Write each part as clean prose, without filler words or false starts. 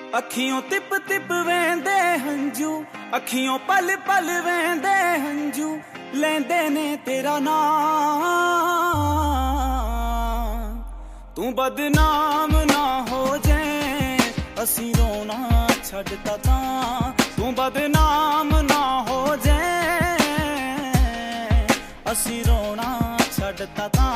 अखियों tip tip वेंदे हंजू, अखियों पल पल वेंदे हंजू, लेंदे ने तेरा नाम। तू बदनाम ना हो जाए असी रोना छड्डता तां, तू बदनाम ना हो जाए असी रोना छड्डता तां।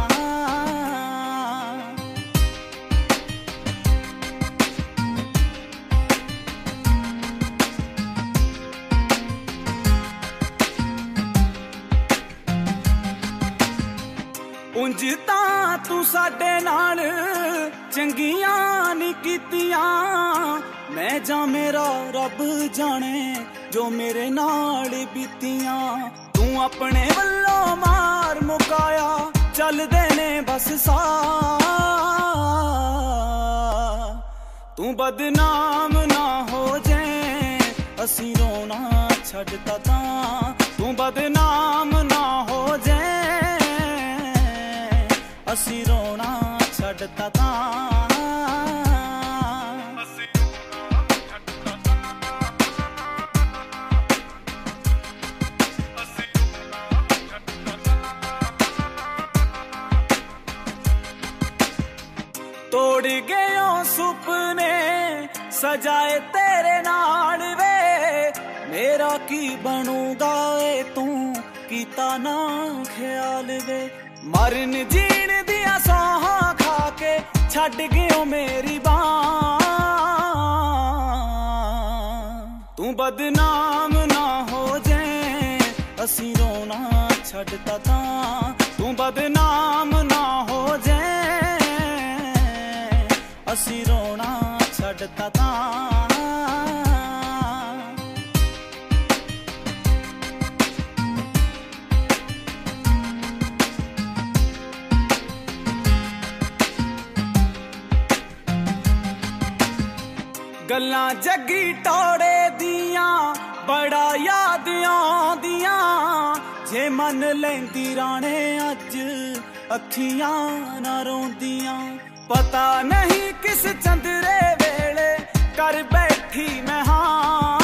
उंज तां तू साडे नाल चंगियां नी कीतियां, मैं जा मेरा रब जाने जो मेरे नाल बीतियां। तू अपने वल्लों मार मुकाया चलदे ने बस सा, तू बदनाम ना हो जाए असी रोना छड्डता तां, तू बदनाम ना हो जाए असी रोना छड्डता तां। तोड़ गए सुपने सजाए तेरे नाल वे, मेरा की बनूगा ए तू कीता ना ख्याल वे। मरन जीण दिया साहा खा के छड्ड गयो मेरी बां, तू बदनाम ना हो जाए असी रोना छड्डता तां, तू बदनाम ना हो जाए असी रोना छड्डता तां। गल्लां जगी टोड़े दियां बड़ा याद आउंदियां, जे मन लैंदी राणे अज अखियां ना रोंदियां। पता नहीं किस चंदरे वेले कर बैठी मैं हां,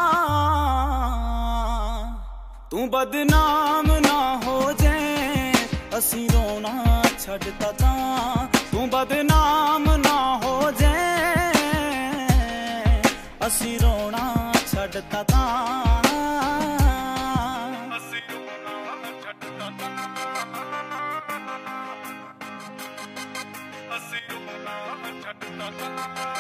तू बदनाम ना हो जाए असी रोना छड्डता तां, तू बदनाम ना हो जाए असी रोना छड्डता तां। असी रोना छड्डता तां, असी रोना छड्डता तां।